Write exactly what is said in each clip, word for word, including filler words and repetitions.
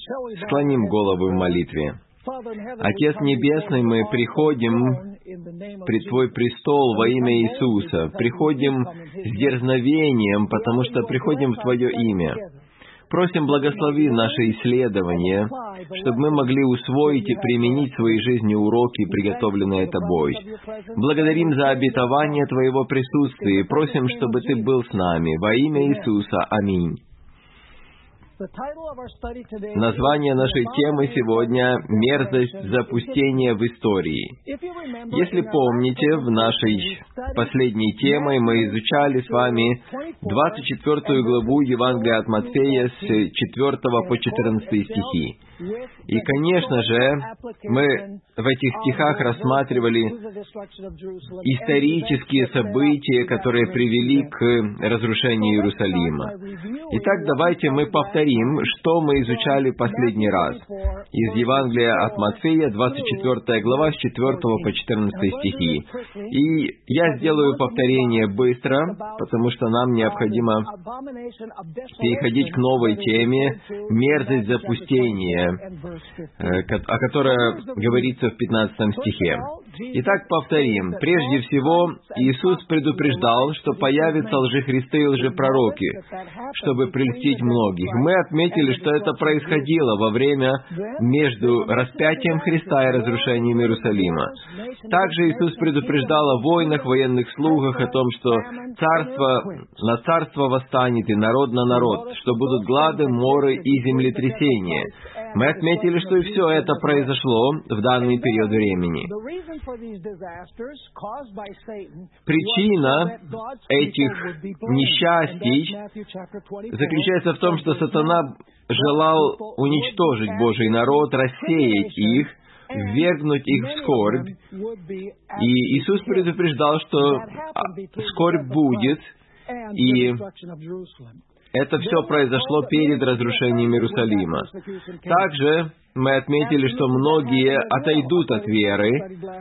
Склоним головы в молитве. Отец Небесный, мы приходим пред Твой престол во имя Иисуса. Приходим с дерзновением, потому что приходим в Твое имя. Просим, благослови наши исследования, чтобы мы могли усвоить и применить в своей жизни уроки, приготовленные Тобой. Благодарим за обетование Твоего присутствия и просим, чтобы Ты был с нами. Во имя Иисуса. Аминь. Название нашей темы сегодня «Мерзость запустения в истории». Если помните, в нашей последней теме мы изучали с вами двадцать четвёртую главу Евангелия от Матфея с четвёртого по четырнадцатый стихи. И, конечно же, мы в этих стихах рассматривали исторические события, которые привели к разрушению Иерусалима. Итак, давайте мы повторим, что мы изучали в последний раз. Из Евангелия от Матфея, двадцать четвёртая глава, с четвёртого по четырнадцатый стихи. И я сделаю повторение быстро, потому что нам необходимо переходить к новой теме «Мерзость запустения», о которой говорится в пятнадцатом стихе. Итак, повторим. Прежде всего, Иисус предупреждал, что появятся лжехристы и лжепророки, чтобы прельстить многих. Мы отметили, что это происходило во время между распятием Христа и разрушением Иерусалима. Также Иисус предупреждал о войнах, военных слугах, о том, что царство на царство восстанет и народ на народ, что будут глады, моры и землетрясения. Мы отметили, что и все это произошло в данный период времени. Причина этих несчастий заключается в том, что сатана желал уничтожить Божий народ, рассеять их, ввергнуть их в скорбь. И Иисус предупреждал, что скорбь будет, и это все произошло перед разрушением Иерусалима. Также мы отметили, что многие отойдут от веры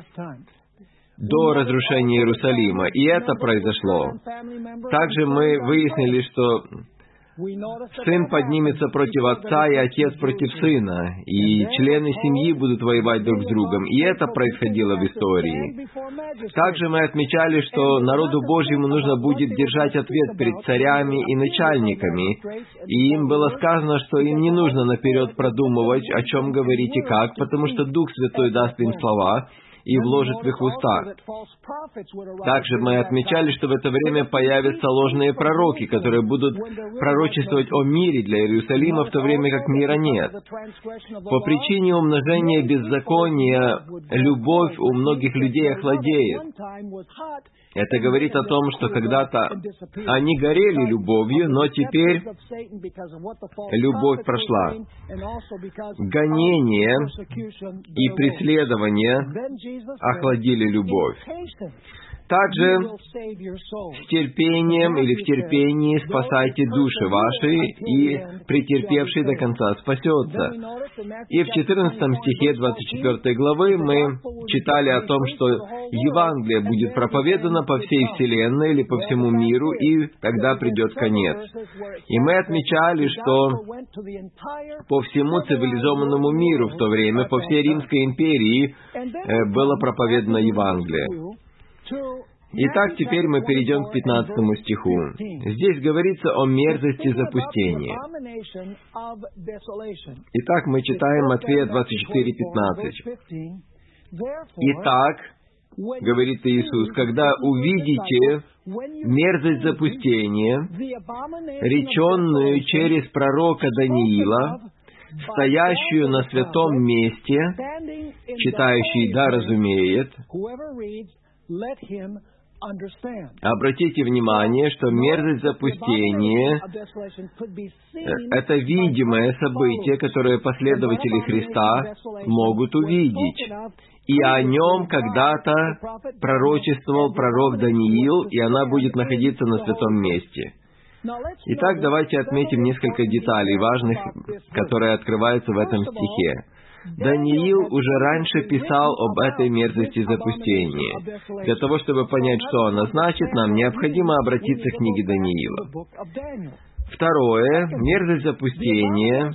до разрушения Иерусалима, и это произошло. Также мы выяснили, что сын поднимется против отца, и отец против сына, и члены семьи будут воевать друг с другом, и это происходило в истории. Также мы отмечали, что народу Божьему нужно будет держать ответ перед царями и начальниками, и им было сказано, что им не нужно наперед продумывать, о чем говорить и как, потому что Дух Святой даст им слова и вложит в их уста. Также мы отмечали, что в это время появятся ложные пророки, которые будут пророчествовать о мире для Иерусалима, в то время как мира нет. По причине умножения беззакония любовь у многих людей охладеет. Это говорит о том, что когда-то они горели любовью, но теперь любовь прошла. Гонение и преследование охладили любовь. Также с терпением или в терпении спасайте души ваши, и претерпевший до конца спасется. И в четырнадцатом стихе двадцать четвёртой главы мы читали о том, что Евангелие будет проповедано по всей вселенной или по всему миру, и тогда придет конец. И мы отмечали, что по всему цивилизованному миру в то время, по всей Римской империи было проповедано Евангелие. Итак, теперь мы перейдем к пятнадцатому стиху. Здесь говорится о мерзости запустения. Итак, мы читаем Матфея двадцать четыре пятнадцать. «Итак, — говорит Иисус, — когда увидите мерзость запустения, реченную через пророка Даниила, стоящую на святом месте, читающий да разумеет». Обратите внимание, что мерзость запустения — это видимое событие, которое последователи Христа могут увидеть. И о нем когда-то пророчествовал пророк Даниил, и она будет находиться на святом месте. Итак, давайте отметим несколько деталей важных, которые открываются в этом стихе. Даниил уже раньше писал об этой мерзости запустения. Для того, чтобы понять, что она значит, нам необходимо обратиться к книге Даниила. Второе, мерзость запустения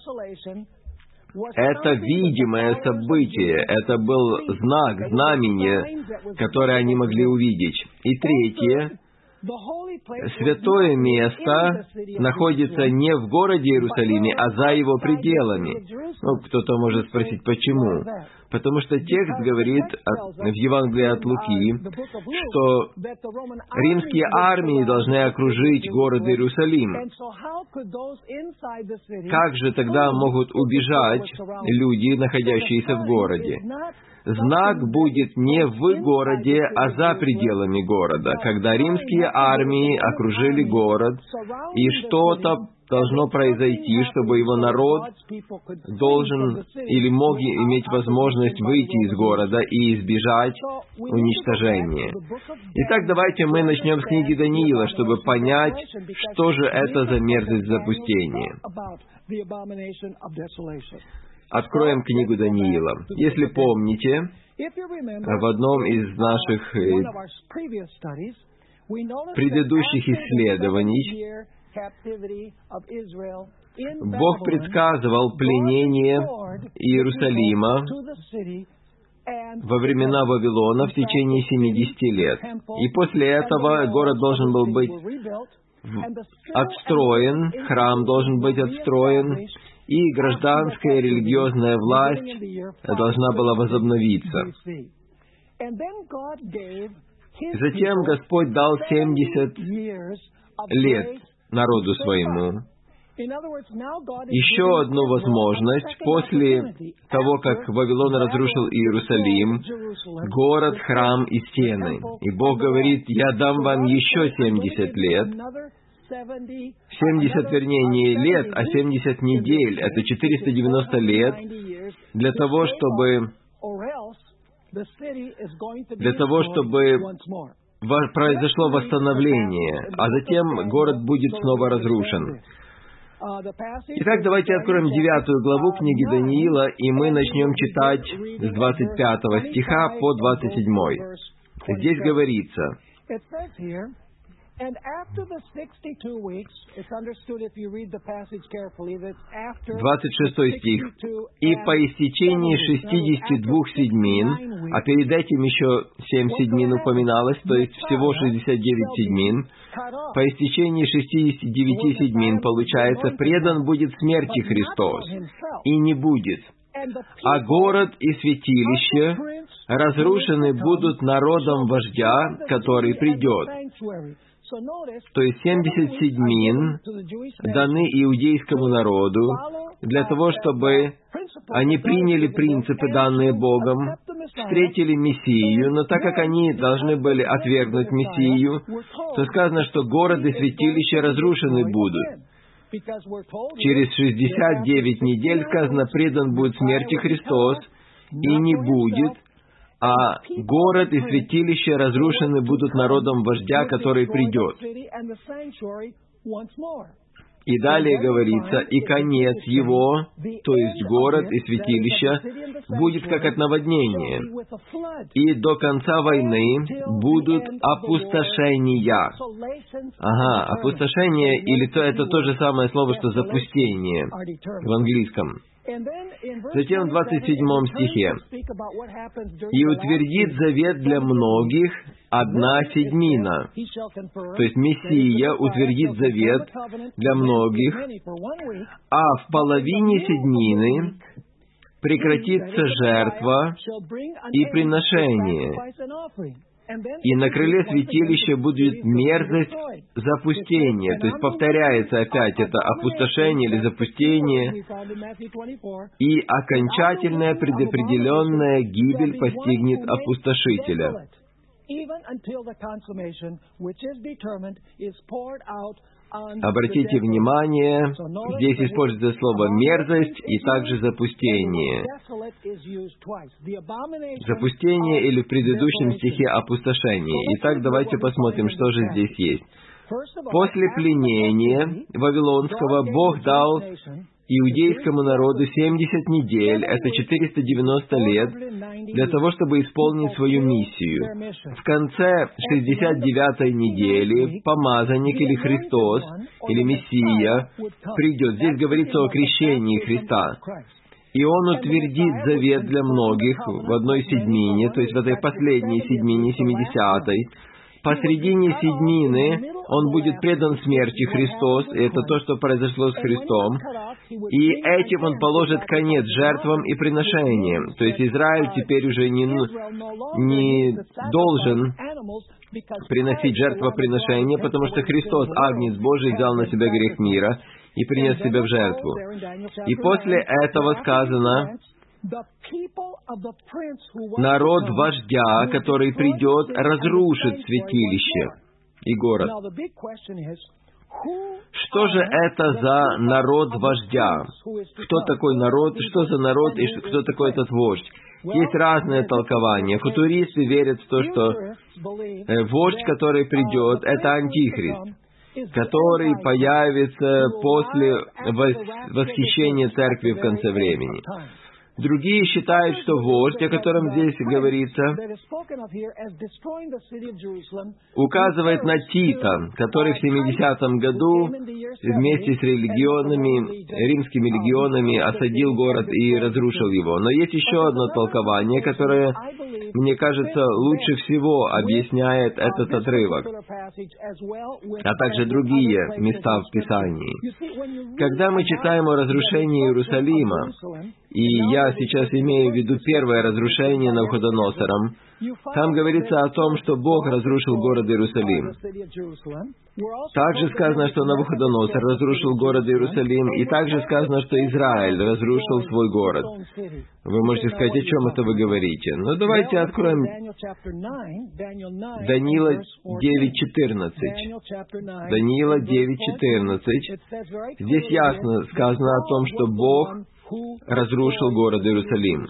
— это видимое событие, это был знак, знамение, которое они могли увидеть. И третье, святое место находится не в городе Иерусалиме, а за его пределами. Ну, кто-то может спросить, почему? Потому что текст говорит в Евангелии от Луки, что римские армии должны окружить город Иерусалим. Как же тогда могут убежать люди, находящиеся в городе? Знак будет не в городе, а за пределами города, когда римские армии окружили город, и что-то должно произойти, чтобы его народ должен или мог иметь возможность выйти из города и избежать уничтожения. Итак, давайте мы начнем с книги Даниила, чтобы понять, что же это за мерзость запустения. Откроем книгу Даниила. Если помните, в одном из наших предыдущих исследований Бог предсказывал пленение Иерусалима во времена Вавилона в течение семидесяти лет. И после этого город должен был быть отстроен, храм должен быть отстроен, и гражданская и религиозная власть должна была возобновиться. Затем Господь дал семьдесят лет народу своему. Еще одну возможность, после того, как Вавилон разрушил Иерусалим, город, храм и стены. И Бог говорит, я дам вам еще семьдесят лет. семьдесят, вернее, не лет, а семьдесят недель. Это четыреста девяносто лет для того, чтобы для того, чтобы произошло восстановление, а затем город будет снова разрушен. Итак, давайте откроем девятую главу книги Даниила, и мы начнем читать с двадцать пятого стиха по двадцать седьмой. Здесь говорится: двадцать шестой стих. «И по истечении шестидесяти двух седьмин», а перед этим еще семь седьмин упоминалось, то есть всего шестьдесят девять седьмин, по истечении шестидесяти девяти седьмин, получается, предан будет смерти Христос, и не будет. А город и святилище разрушены будут народом вождя, который придет». То есть семьдесят седьмин даны иудейскому народу для того, чтобы они приняли принципы, данные Богом, встретили Мессию, но так как они должны были отвергнуть Мессию, то сказано, что город и святилище разрушены будут. Через шестьдесят девять недель, сказано, предан будет смерти Христос, и не будет, а город и святилище разрушены будут народом вождя, который придет. И далее говорится, и конец его, то есть город и святилище, будет как от наводнения, и до конца войны будут опустошения. Ага, опустошение, или то это то же самое слово, что запустение в английском. Затем в двадцать седьмом стихе: «И утвердит завет для многих одна седьмина». То есть Мессия утвердит завет для многих, а в половине седьмины прекратится жертва и приношение. И на крыле святилища будет мерзость запустения. То есть повторяется опять это опустошение или запустение. И окончательная предопределенная гибель постигнет опустошителя. Обратите внимание, здесь используется слово «мерзость» и также «запустение». Запустение или в предыдущем стихе «опустошение». Итак, давайте посмотрим, что же здесь есть. После пленения Вавилонского Бог дал иудейскому народу семьдесят недель, это четыреста девяносто лет, для того, чтобы исполнить свою миссию. В конце шестьдесят девятой недели помазанник или Христос, или Мессия придет. Здесь говорится о крещении Христа. И Он утвердит завет для многих в одной седьмине, то есть в этой последней седьмине, семидесятой. Посредине седьмины Он будет предан смерти, Христос, и это то, что произошло с Христом. И этим Он положит конец жертвам и приношениям. То есть Израиль теперь уже не, не должен приносить жертвоприношения, потому что Христос, Агнец Божий, взял на себя грех мира и принес себя в жертву. И после этого сказано, народ вождя, который придет, разрушит святилище и город. Что же это за народ вождя? Кто такой народ, что за народ и кто такой этот вождь? Есть разные толкования. Футуристы верят в то, что вождь, который придет, это антихрист, который появится после восхищения церкви в конце времени. Другие считают, что вождь, о котором здесь говорится, указывает на Тита, который в семидесятом году вместе с религионами, римскими легионами осадил город и разрушил его. Но есть еще одно толкование, которое, мне кажется, лучше всего объясняет этот отрывок, а также другие места в Писании. Когда мы читаем о разрушении Иерусалима, и я сейчас имею в виду первое разрушение Навуходоносором, там говорится о том, что Бог разрушил город Иерусалим. Также сказано, что Навуходоносор разрушил город Иерусалим, и также сказано, что Израиль разрушил свой город. Вы можете сказать, о чем это вы говорите? Ну, давайте откроем Даниила девять четырнадцать. Даниила девять четырнадцать. Здесь ясно сказано о том, что Бог разрушил город Иерусалим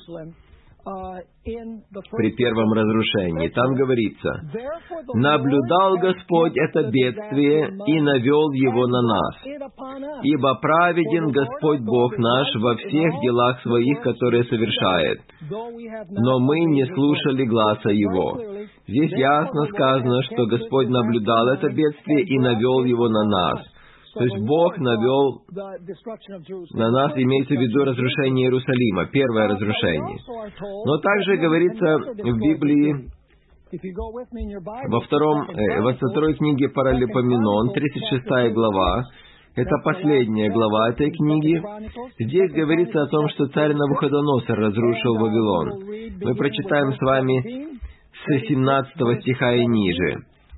при первом разрушении. Там говорится, «Наблюдал Господь это бедствие и навел его на нас, ибо праведен Господь Бог наш во всех делах своих, которые совершает, но мы не слушали гласа Его». Здесь ясно сказано, что Господь наблюдал это бедствие и навел его на нас. То есть Бог навел на нас, имеется в виду разрушение Иерусалима, первое разрушение. Но также говорится в Библии, во, втором, э, во второй книге Паралипоменон, тридцать шестая глава, это последняя глава этой книги, здесь говорится о том, что царь Навуходоносор разрушил Вавилон. Мы прочитаем с вами с семнадцатого стиха и ниже.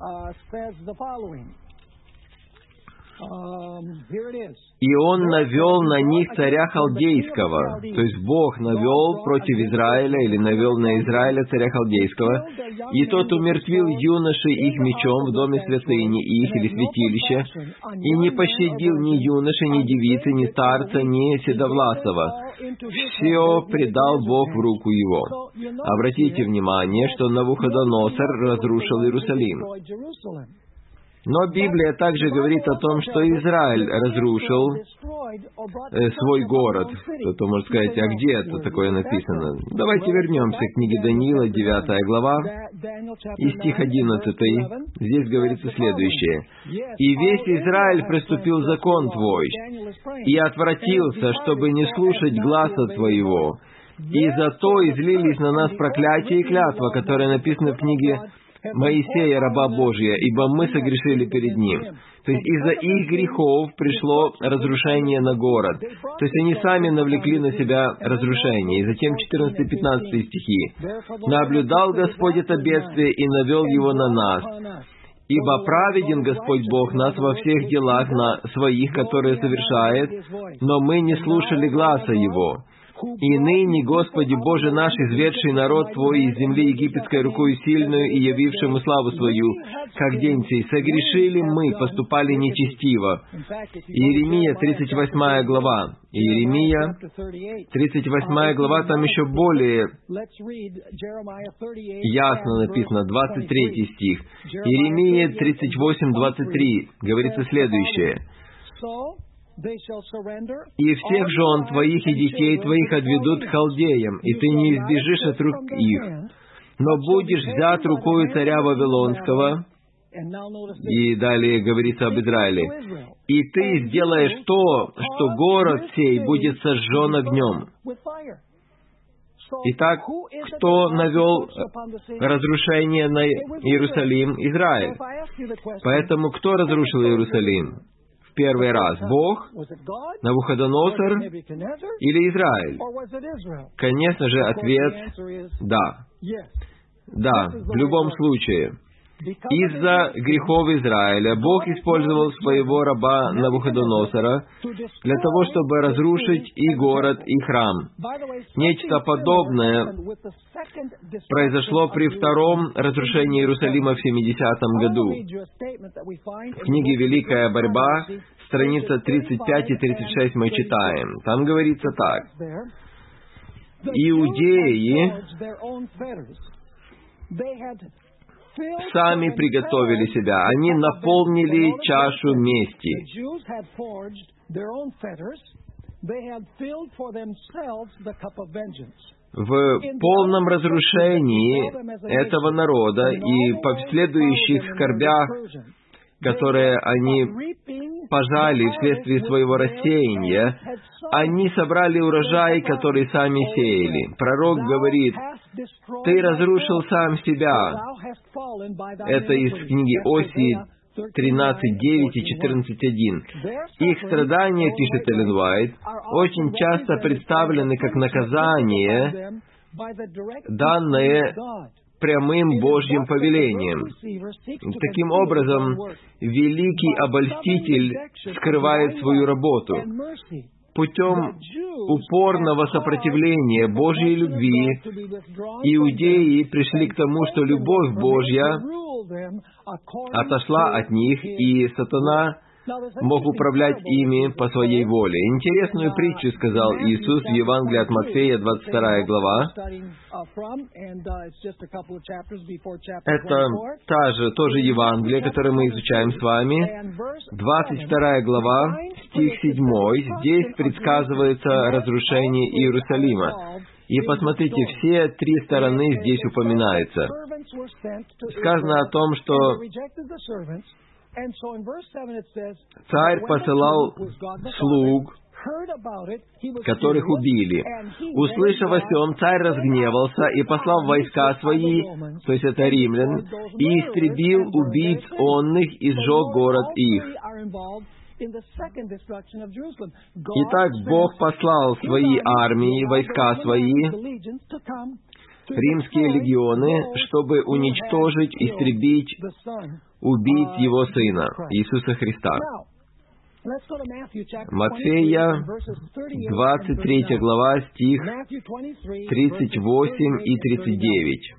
«И он навел на них царя Халдейского», то есть Бог навел против Израиля, или навел на Израиля царя Халдейского, «и тот умертвил юношей их мечом в доме святыни их, или святилища, и не пощадил ни юноши, ни девицы, ни старца, ни седовласого. Все предал Бог в руку его». Обратите внимание, что Навуходоносор разрушил Иерусалим. Но Библия также говорит о том, что Израиль разрушил э, свой город. Кто-то может сказать, а где это такое написано? Давайте вернемся к книге Даниила, девятая глава, и стих одиннадцатый. Здесь говорится следующее. «И весь Израиль приступил закон Твой, и отвратился, чтобы не слушать гласа Твоего. И зато излились на нас проклятие и клятва, которые написаны в книге Моисея, раба Божия, ибо мы согрешили перед Ним». То есть из-за их грехов пришло разрушение на город. То есть они сами навлекли на себя разрушение. И затем четырнадцатый-пятнадцатый стихи. «Наблюдал Господь это бедствие и навел его на нас. Ибо праведен Господь Бог нас во всех делах на своих, которые совершает, но мы не слушали гласа Его. И ныне, Господи Боже наш, изведший народ Твой из земли египетской рукою сильную и явившему славу Свою, как день сей, согрешили мы, поступали нечестиво». Иеремия, тридцать восьмая глава. Иеремия, тридцать восьмая глава, там еще более ясно написано, двадцать третий стих. Иеремия тридцать восемь, двадцать три, говорится следующее. И всех жен твоих и детей твоих отведут к халдеям, и ты не избежишь от рук их, но будешь взят рукою царя Вавилонского». И далее говорится об Израиле. «И ты сделаешь то, что город сей будет сожжен огнем». Итак, кто навел разрушение на Иерусалим? Израиль. Поэтому кто разрушил Иерусалим? В первый раз Бог, Навуходоносор или Израиль? Конечно же, ответ — да. Да, в любом случае. Из-за грехов Израиля Бог использовал своего раба Навуходоносора для того, чтобы разрушить и город, и храм. Нечто подобное произошло при втором разрушении Иерусалима в семидесятом году. В книге «Великая борьба», страница тридцать пять и тридцать шесть мы читаем. Там говорится так. «Иудеи сами приготовили себя, они наполнили чашу мести». В полном разрушении этого народа и последующих скорбях, которые они пожали вследствие своего рассеяния, они собрали урожай, который сами сеяли. Пророк говорит: «Ты разрушил сам себя». Это из книги Осии тринадцать девять и четырнадцать один. Их страдания, пишет Эллен Уайт, очень часто представлены как наказание, данное прямым Божьим повелением. Таким образом, великий обольститель скрывает свою работу. Путем упорного сопротивления Божьей любви иудеи пришли к тому, что любовь Божья отошла от них, и сатана мог управлять ими по своей воле. Интересную притчу сказал Иисус в Евангелии от Матфея, двадцать вторая глава. Это та же, тоже Евангелие, которое мы изучаем с вами. двадцать вторая глава, стих седьмой. Здесь предсказывается разрушение Иерусалима. И посмотрите, все три стороны здесь упоминаются. Сказано о том, что царь посылал слуг, которых убили. Услышав о сем, царь разгневался и послал войска свои, то есть это римлян, и истребил убийц онных и сжег город их. Итак, Бог послал свои армии, войска свои, римские легионы, чтобы уничтожить, истребить, убить Его Сына, Иисуса Христа. Матфея, двадцать третья глава, стих тридцать восемь и тридцать девять.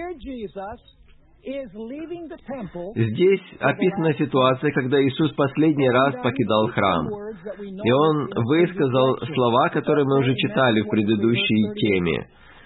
Здесь описана ситуация, когда Иисус последний раз покидал храм. И Он высказал слова, которые мы уже читали в предыдущей теме.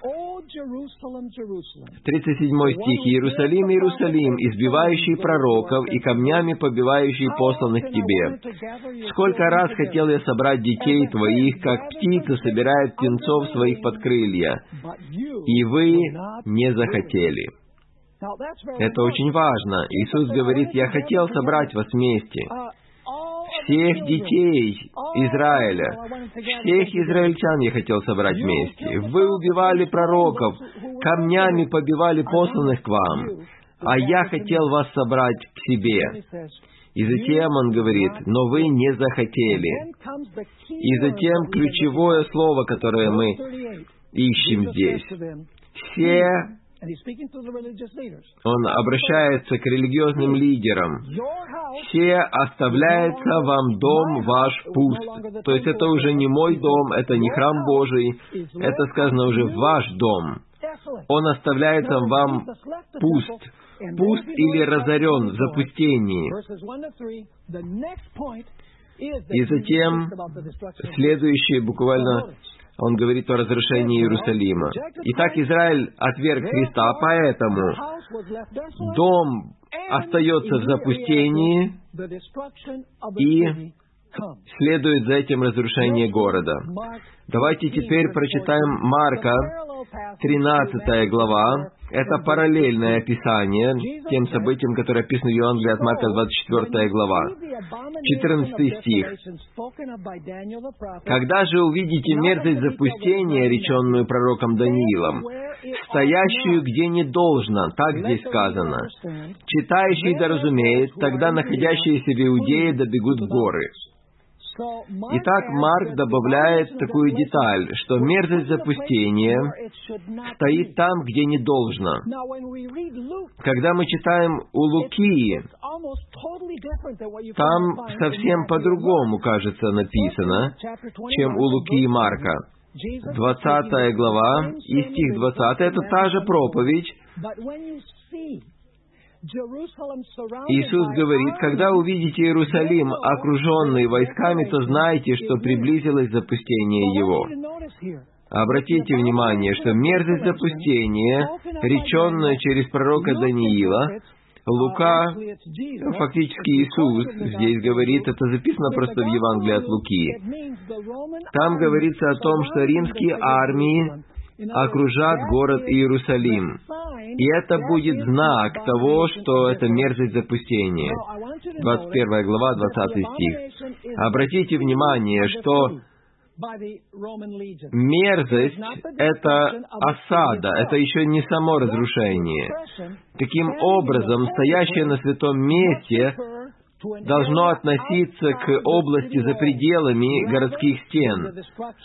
тридцать седьмой стих. «Иерусалим, Иерусалим, избивающий пророков и камнями побивающий посланных к тебе. Сколько раз хотел я собрать детей твоих, как птица собирает птенцов своих под крылья, и вы не захотели». Это очень важно. Иисус говорит: «Я хотел собрать вас вместе». Всех детей Израиля, всех израильтян я хотел собрать вместе. Вы убивали пророков, камнями побивали посланных к вам, а я хотел вас собрать к себе. И затем Он говорит: «Но вы не захотели». И затем ключевое слово, которое мы ищем здесь. Все... Он обращается к религиозным лидерам. «Все оставляется вам дом ваш пуст». То есть это уже не мой дом, это не храм Божий, это сказано уже ваш дом. Он оставляется вам пуст. Пуст или разорен в запустении. И затем следующее буквально... Он говорит о разрушении Иерусалима. Итак, Израиль отверг Христа, поэтому дом остается в запустении, и следует за этим разрушение города. Давайте теперь прочитаем Марка, тринадцатая глава. Это параллельное описание тем событиям, которые описаны в Евангелии от Марка, двадцать четвёртая глава. четырнадцатый стих. «Когда же увидите мерзость запустения, реченную пророком Даниилом, стоящую где не должно, так здесь сказано, читающий да разумеет, тогда находящиеся в Иудее добегут в горы». Итак, Марк добавляет такую деталь, что мерзость запустения стоит там, где не должно. Когда мы читаем у Луки, там совсем по-другому, кажется, написано, чем у Луки и Марка. двадцатая глава и стих двадцатый — это та же проповедь. Иисус говорит: «Когда увидите Иерусалим, окруженный войсками, то знайте, что приблизилось запустение его». Обратите внимание, что мерзость запустения, реченная через пророка Даниила, Лука, фактически Иисус здесь говорит, это записано просто в Евангелии от Луки. Там говорится о том, что римские армии окружат город Иерусалим. И это будет знак того, что это мерзость запустения. двадцать первая глава, двадцатый стих. Обратите внимание, что мерзость — это осада, это еще не само разрушение. Таким образом, стоящее на святом месте должно относиться к области за пределами городских стен,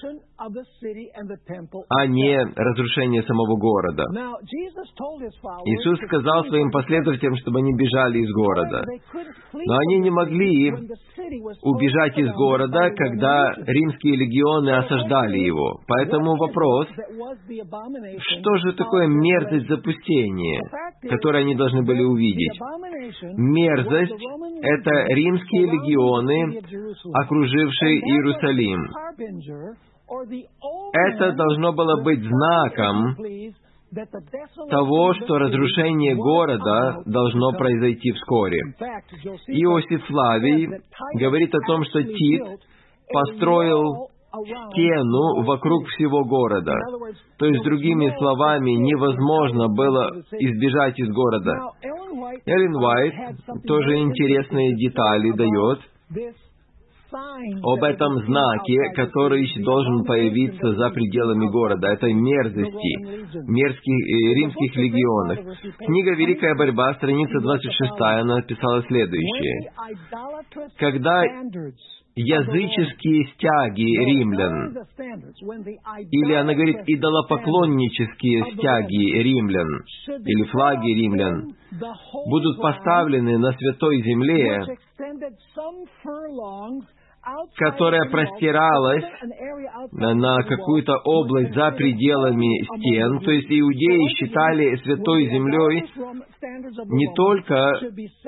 а не разрушение самого города. Иисус сказал своим последователям, чтобы они бежали из города. Но они не могли убежать из города, когда римские легионы осаждали его. Поэтому вопрос, что же такое мерзость запустения, которую они должны были увидеть? Мерзость — это римские легионы, окружившие Иерусалим. Это должно было быть знаком того, что разрушение города должно произойти вскоре. Иосиф Флавий говорит о том, что Тит построил стену вокруг всего города. То есть, другими словами, невозможно было избежать из города. Эллен Уайт тоже интересные детали дает об этом знаке, который должен появиться за пределами города, этой мерзости, мерзких, э, римских легионов. Книга «Великая борьба», страница двадцать шестая, она написала следующее. Когда языческие стяги римлян, или она говорит идолопоклоннические стяги римлян, или флаги римлян, будут поставлены на святой земле, которая простиралась на какую-то область за пределами стен, то есть иудеи считали святой землей не только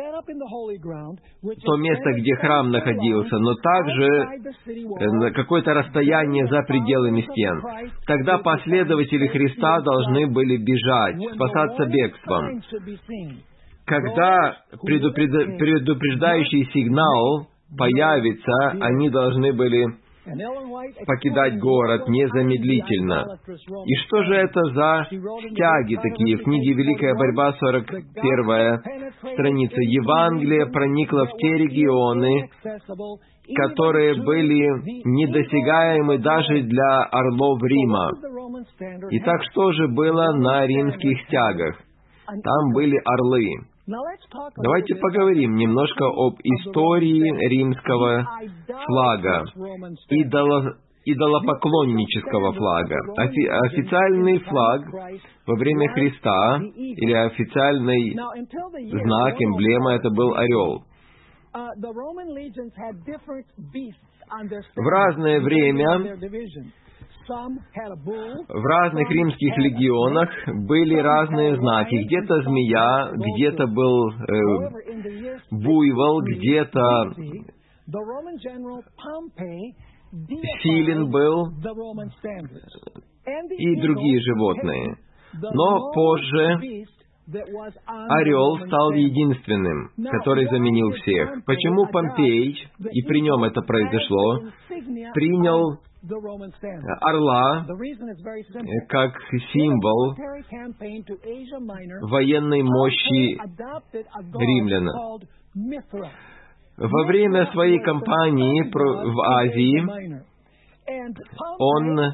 то место, где храм находился, но также на какое-то расстояние за пределами стен. Тогда последователи Христа должны были бежать, спасаться бегством. Когда предупред... предупреждающий сигнал появится, они должны были покидать город незамедлительно. И что же это за стяги такие? В книге «Великая борьба», сорок первая страница. Евангелие проникло в те регионы, которые были недосягаемы даже для орлов Рима. Итак, что же было на римских стягах? Там были орлы. Давайте поговорим немножко об истории римского флага, идоло, идолопоклоннического флага. Офи, официальный флаг во время Христа, или официальный знак, эмблема, это был орел. В разное время в разных римских легионах были разные знаки. Где-то змея, где-то был э, буйвол, где-то филин был и другие животные. Но позже Орел стал единственным, который заменил всех. Почему Помпей, и при нем это произошло, принял орла как символ военной мощи римлян? Во время своей кампании в Азии он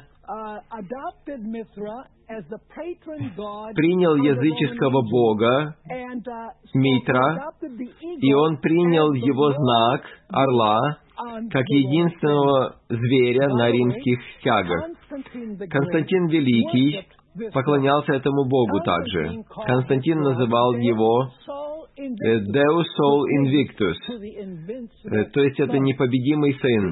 принял языческого бога Митра, и он принял его знак, орла, как единственного зверя на римских стягах. Константин Великий поклонялся этому богу также. Константин называл его Deus Sol Invictus, то есть это непобедимый сын.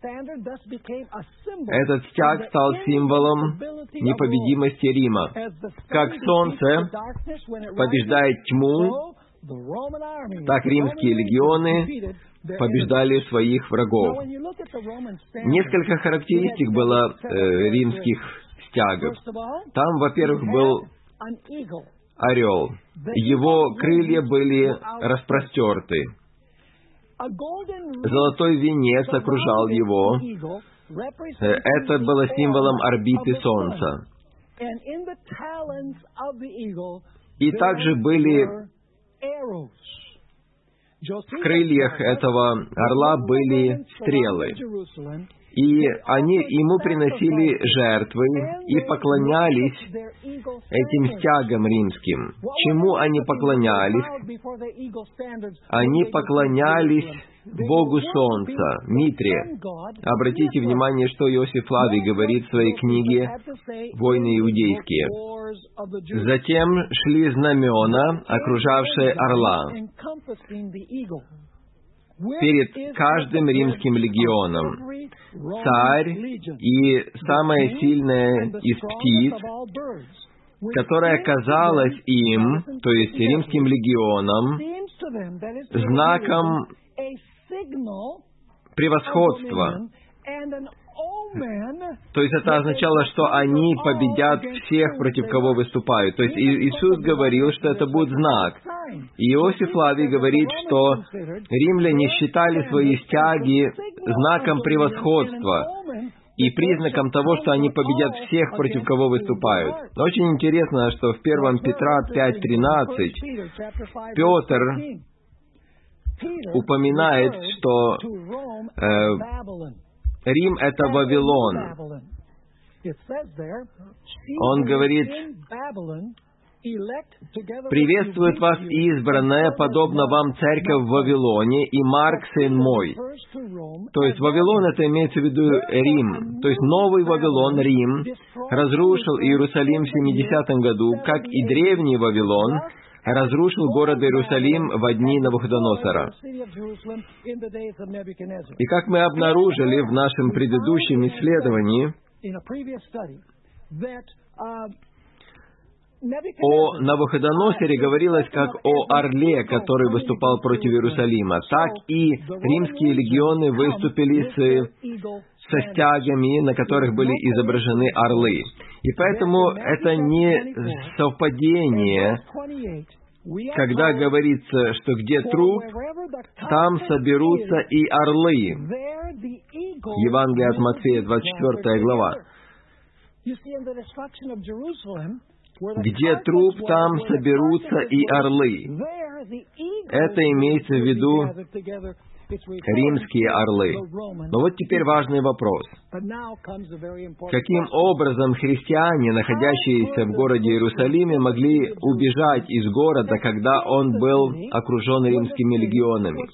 Этот стяг стал символом непобедимости Рима. Как солнце побеждает тьму, так римские легионы побеждали своих врагов. Несколько характеристик было э, римских стягов. Там, во-первых, был орел. Его крылья были распростерты. Золотой венец окружал его. Это было символом орбиты Солнца. И также были в крыльях этого орла были стрелы. И они ему приносили жертвы и поклонялись этим стягам римским. Чему они поклонялись? Они поклонялись Богу Солнца, Митре. Обратите внимание, что Иосиф Флавий говорит в своей книге «Войны иудейские». Затем шли знамена, окружавшие орла. Перед каждым римским легионом царь и самая сильная из птиц, которая казалась им, то есть римским легионам, знаком превосходства. То есть это означало, что они победят всех, против кого выступают. То есть Иисус говорил, что это будет знак. И Иосиф Флавий говорит, что римляне считали свои стяги знаком превосходства и признаком того, что они победят всех, против кого выступают. Очень интересно, что в первом Петра пять тринадцать Петр упоминает, что э, Рим — это Вавилон. Он говорит: «Приветствует вас избранная, подобно вам церковь в Вавилоне, и Марк, сын мой». То есть Вавилон — это имеется в виду Рим. То есть новый Вавилон, Рим, разрушил Иерусалим в семидесятом году, как и древний Вавилон разрушил город Иерусалим во дни Навуходоносора. И как мы обнаружили в нашем предыдущем исследовании, о Навуходоносоре говорилось как о орле, который выступал против Иерусалима. Так и римские легионы выступили с, со стягами, на которых были изображены орлы. И поэтому это не совпадение, когда говорится, что где труп, там соберутся и орлы. Евангелие от Матфея, двадцать четвёртая глава. Где труп, там соберутся и орлы. Это имеется в виду римские орлы. Но вот теперь важный вопрос. Каким образом христиане, находящиеся в городе Иерусалиме, могли убежать из города, когда он был окружен римскими легионами?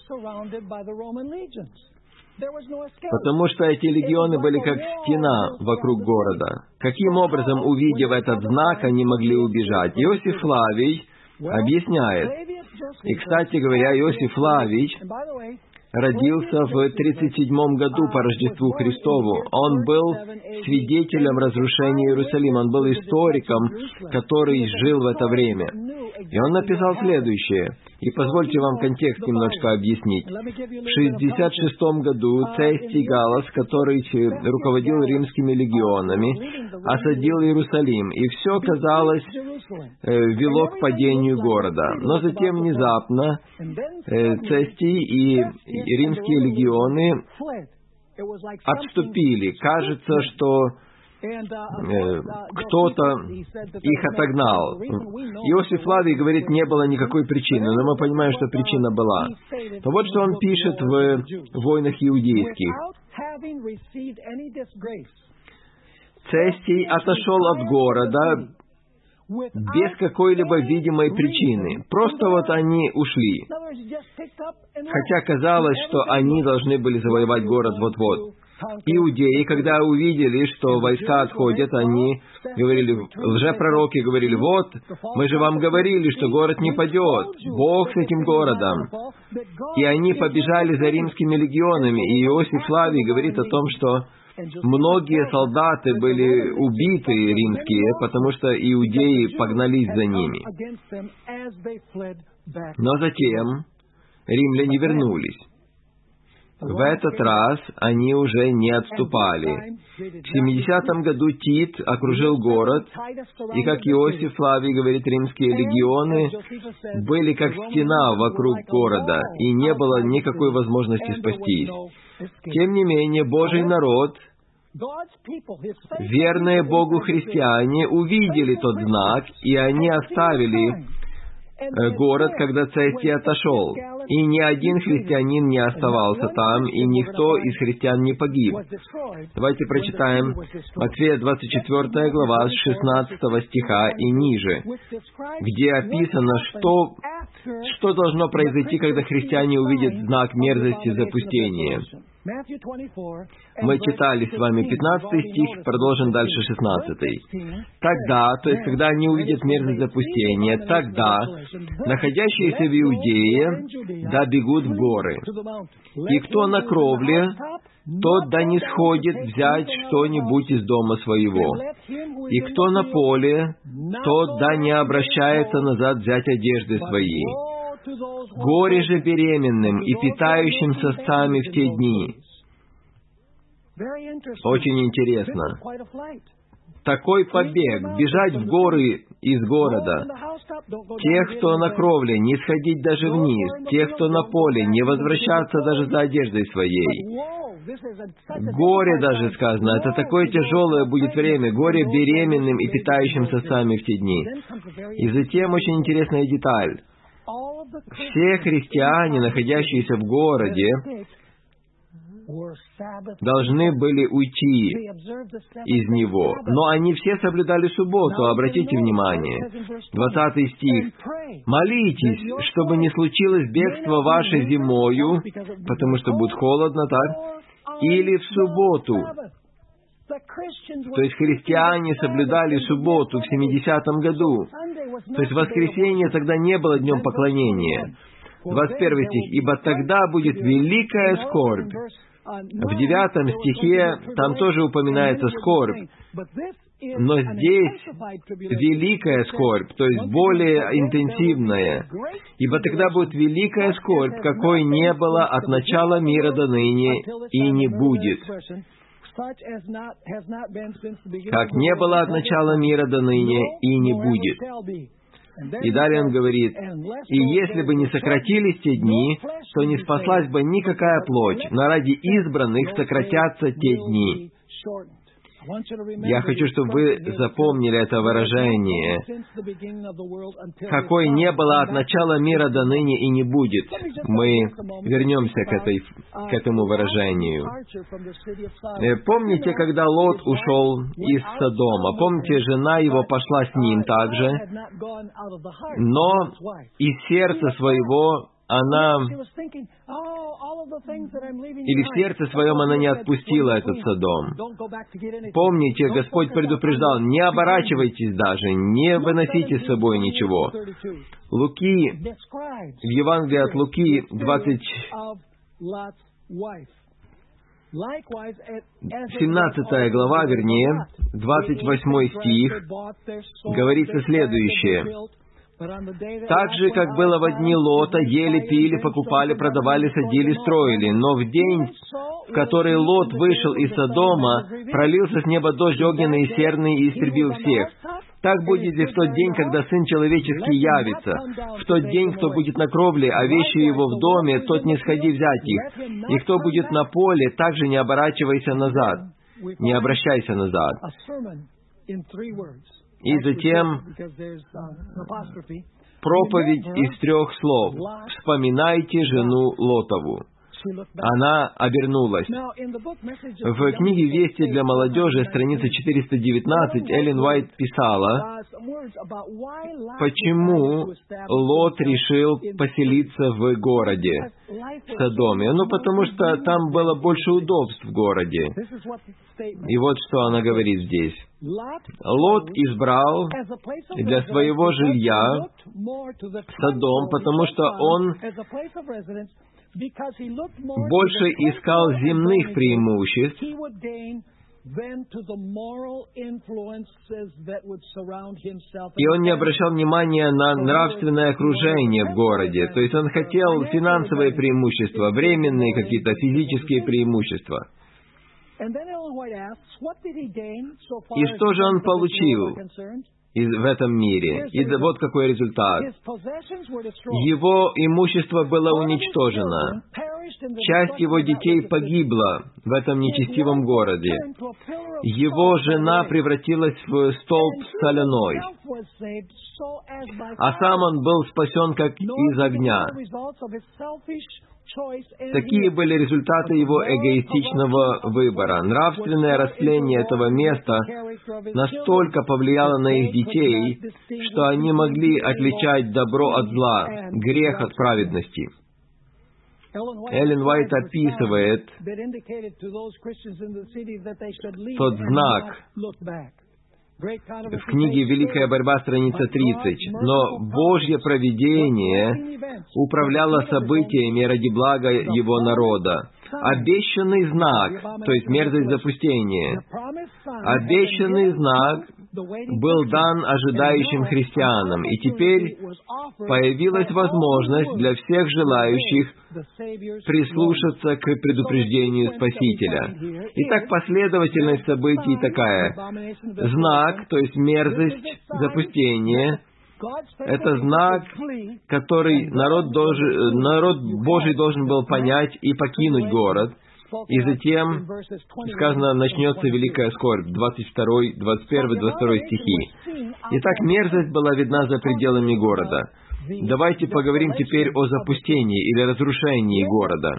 Потому что эти легионы были как стена вокруг города. Каким образом, увидев этот знак, они могли убежать? Иосиф Флавий объясняет. И, кстати говоря, Иосиф Флавий родился в тридцать седьмом году по Рождеству Христову. Он был свидетелем разрушения Иерусалима. Он был историком, который жил в это время. И он написал следующее. И позвольте вам контекст немножко объяснить. В шестьдесят шестом году Цестий Галлас, который руководил римскими легионами, осадил Иерусалим, и все, казалось, вело к падению города. Но затем внезапно Цестий и римские легионы отступили. Кажется, что кто-то их отогнал. Иосиф Флавий говорит, не было никакой причины, но мы понимаем, что причина была. Но вот что он пишет в «Войнах иудейских». Цестий отошел от города без какой-либо видимой причины. Просто вот они ушли. Хотя казалось, что они должны были завоевать город вот-вот. Иудеи, когда увидели, что войска отходят, они говорили, лжепророки говорили, вот, мы же вам говорили, что город не падет, Бог с этим городом. И они побежали за римскими легионами, и Иосиф Флавий говорит о том, что многие солдаты были убиты римские, потому что иудеи погнались за ними. Но затем римляне вернулись. В этот раз они уже не отступали. В семидесятом году Тит окружил город, и, как Иосиф Флавий говорит, римские легионы были как стена вокруг города, и не было никакой возможности спастись. Тем не менее, Божий народ, верные Богу христиане, увидели тот знак, и они оставили город, когда Цестий отошел. И ни один христианин не оставался там, и никто из христиан не погиб. Давайте прочитаем Матфея двадцать четвёртая глава с шестнадцатого стиха и ниже, где описано, что, что должно произойти, когда христиане увидят знак мерзости запустения. Мы читали с вами пятнадцатый стих, продолжим дальше шестнадцатый. Тогда, то есть, когда они увидят мерзость запустения, тогда находящиеся в Иудее да бегут в горы. И кто на кровле, тот да не сходит взять что-нибудь из дома своего. И кто на поле, тот да не обращается назад взять одежды свои. Горе же беременным и питающим сосцами в те дни. Очень интересно. Такой побег, бежать в горы из города. Тех, кто на кровле, не сходить даже вниз. Тех, кто на поле, не возвращаться даже за одеждой своей. Горе даже сказано, это такое тяжелое будет время. Горе беременным и питающим сосцами в те дни. И затем очень интересная деталь. Все христиане, находящиеся в городе, должны были уйти из него. Но они все соблюдали субботу, обратите внимание. двадцатый стих. «Молитесь, чтобы не случилось бегство ваше зимою, потому что будет холодно, так? Или в субботу». То есть христиане соблюдали субботу в семидесятом году. То есть воскресенье тогда не было днем поклонения. двадцать первый стих. «Ибо тогда будет великая скорбь». В девятом стихе там тоже упоминается скорбь. Но здесь великая скорбь, то есть более интенсивная. «Ибо тогда будет великая скорбь, какой не было от начала мира до ныне и не будет». Как не было от начала мира до ныне и не будет. И далее он говорит, «И если бы не сократились те дни, то не спаслась бы никакая плоть, но ради избранных сократятся те дни». Я хочу, чтобы вы запомнили это выражение. «Какой не было от начала мира до ныне и не будет». Мы вернемся к, этой, к этому выражению. Помните, когда Лот ушел из Содома? Помните, жена его пошла с ним также, но из сердца своего она, или в сердце своем она не отпустила этот Содом. Помните, Господь предупреждал, не оборачивайтесь даже, не выносите с собой ничего. Луки, в Евангелии от Луки, двадцать семнадцатая глава, вернее, двадцать восьмой стих, говорится следующее. Так же, как было в дни Лота, ели, пили, покупали, продавали, садили, строили. Но в день, в который Лот вышел из Содома, пролился с неба дождь огненный и серный и истребил всех. Так будет и в тот день, когда Сын Человеческий явится. В тот день, кто будет на кровле, а вещи его в доме, тот не сходи взять их. И кто будет на поле, также не оборачивайся назад. Не обращайся назад. И затем проповедь из трех слов. «Вспоминайте жену Лотову». Она обернулась. В книге «Вести для молодежи», страница четыреста девятнадцать, Эллен Уайт писала, почему Лот решил поселиться в городе, в Содоме. Ну, потому что там было больше удобств в городе. И вот что она говорит здесь. Лот избрал для своего жилья Содом, потому что он больше искал земных преимуществ, и он не обращал внимания на нравственное окружение в городе. То есть он хотел финансовые преимущества, временные какие-то физические преимущества. И что же он получил в этом мире? И вот какой результат. Его имущество было уничтожено. Часть его детей погибла в этом нечестивом городе. Его жена превратилась в столб соляной. А сам он был спасен как из огня. Такие были результаты его эгоистичного выбора. Нравственное растление этого места настолько повлияло на их детей, что они могли отличать добро от зла, грех от праведности. Эллен Уайт описывает тот знак в книге «Великая борьба», страница тридцать. «Но Божье провидение управляло событиями ради блага Его народа. Обещанный знак, то есть мерзость запустения, обещанный знак был дан ожидающим христианам, и теперь появилась возможность для всех желающих прислушаться к предупреждению Спасителя. Итак, последовательность событий такая. Знак, то есть мерзость запустения, это знак, который народ, должен, народ Божий должен был понять и покинуть город. И затем, сказано, начнется великая скорбь, двадцать второй, двадцать первый, двадцать второй стихи. Итак, мерзость была видна за пределами города. Давайте поговорим теперь о запустении или разрушении города.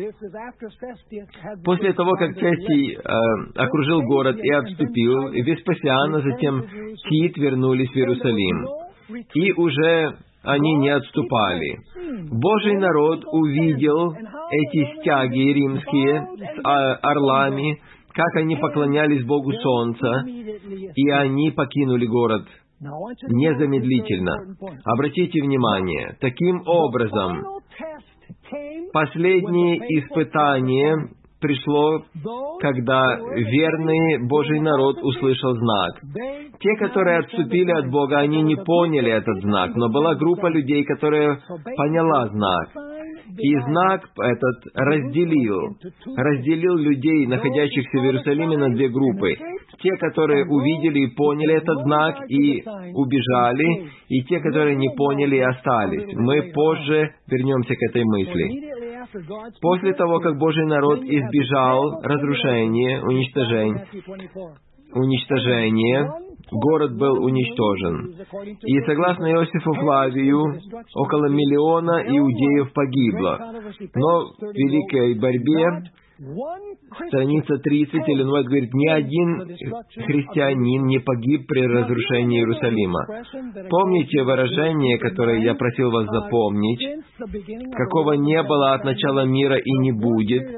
После того, как Цестий э, окружил город и обступил, Веспасиан, а затем Тит вернулись в Иерусалим. И уже они не отступали. Божий народ увидел эти стяги римские с орлами, как они поклонялись Богу Солнца, и они покинули город незамедлительно. Обратите внимание, таким образом, последнее испытание пришло, когда верный Божий народ услышал знак. Те, которые отступили от Бога, они не поняли этот знак, но была группа людей, которая поняла знак. И знак этот разделил, разделил людей, находящихся в Иерусалиме, на две группы. Те, которые увидели и поняли этот знак и убежали, и те, которые не поняли и остались. Мы позже вернемся к этой мысли. После того, как Божий народ избежал разрушения, уничтожения, уничтожения, город был уничтожен. И согласно Иосифу Флавию, около миллиона иудеев погибло. Но в великой борьбе, страница тридцать, Эллен Уайт говорит, ни один христианин не погиб при разрушении Иерусалима. Помните выражение, которое я просил вас запомнить, какого не было от начала мира и не будет.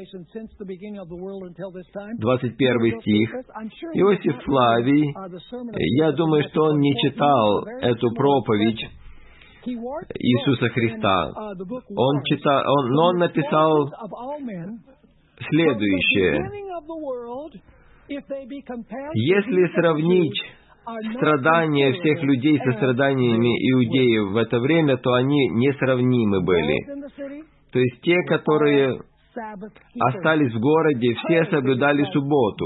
двадцать первый стих. Иосиф Флавий, я думаю, что он не читал эту проповедь Иисуса Христа. Он читал, он, но он написал следующее. Если сравнить страдания всех людей со страданиями иудеев в это время, то они несравнимы были. То есть те, которые остались в городе, все соблюдали субботу.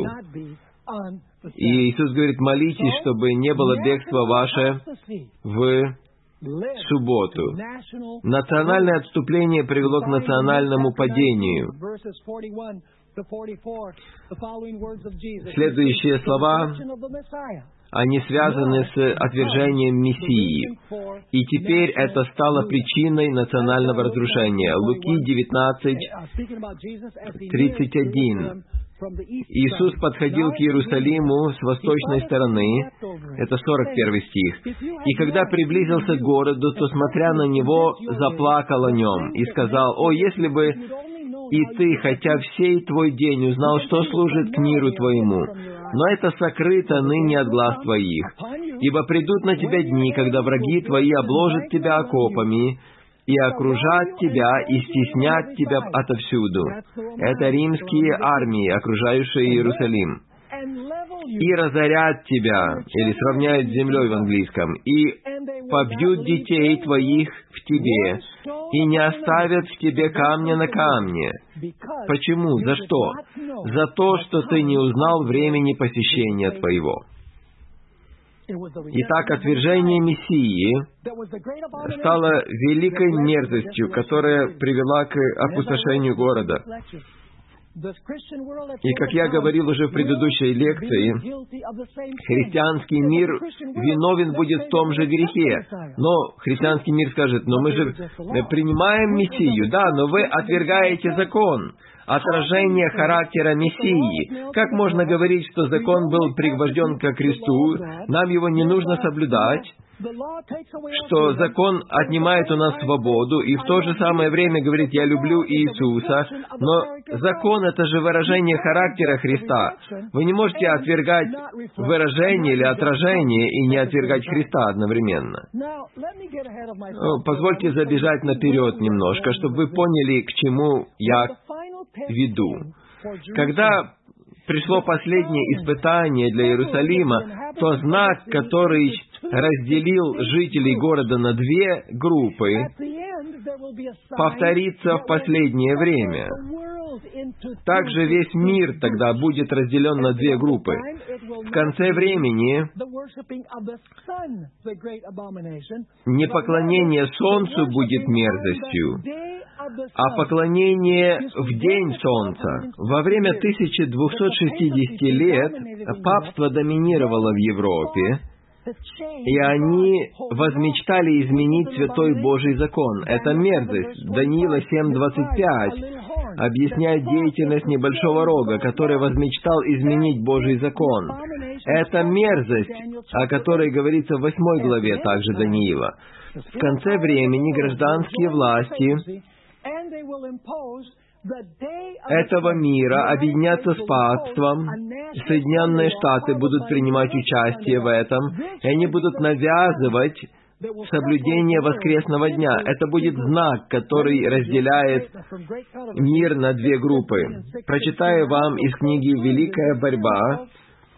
И Иисус говорит: молитесь, чтобы не было бегства ваше в субботу. Национальное отступление привело к национальному падению. Следующие слова, они связаны с отвержением Мессии. И теперь это стало причиной национального разрушения. Луки девятнадцать, тридцать один. Иисус подходил к Иерусалиму с восточной стороны, это сорок первый стих, и когда приблизился к городу, то, смотря на него, заплакал о нем и сказал: «О, если бы и ты, хотя в сей твой день, узнал, что служит к миру твоему, но это сокрыто ныне от глаз твоих, ибо придут на тебя дни, когда враги твои обложат тебя окопами, и окружат тебя, и стеснят тебя отовсюду». Это римские армии, окружающие Иерусалим. «И разорят тебя», или сравняют с землей в английском, «и побьют детей твоих в тебе, и не оставят в тебе камня на камне». Почему? За что? За то, что ты не узнал времени посещения твоего. Итак, отвержение Мессии стало великой мерзостью, которая привела к опустошению города. И, как я говорил уже в предыдущей лекции, христианский мир виновен будет в том же грехе. Но христианский мир скажет: но мы же принимаем Мессию, да, но вы отвергаете закон. Отражение характера Мессии. Как можно говорить, что закон был пригвожден ко кресту, нам его не нужно соблюдать, что закон отнимает у нас свободу, и в то же самое время говорит: я люблю Иисуса, но закон — это же выражение характера Христа. Вы не можете отвергать выражение или отражение и не отвергать Христа одновременно. Позвольте забежать наперед немножко, чтобы вы поняли, к чему я веду. Когда пришло последнее испытание для Иерусалима, то знак, который разделил жителей города на две группы, повторится в последнее время. Также весь мир тогда будет разделен на две группы. В конце времени непоклонение Солнцу будет мерзостью, а поклонение в день Солнца. Во время тысяча двести шестьдесят лет папство доминировало в Европе, и они возмечтали изменить святой Божий закон. Это мерзость. Даниила семь двадцать пять объясняет деятельность небольшого рога, который возмечтал изменить Божий закон. Это мерзость, о которой говорится в восьмой главе также Даниила. В конце времени гражданские власти этого мира объединятся с папством, Соединенные Штаты будут принимать участие в этом, и они будут навязывать соблюдение воскресного дня. Это будет знак, который разделяет мир на две группы. Прочитаю вам из книги «Великая борьба».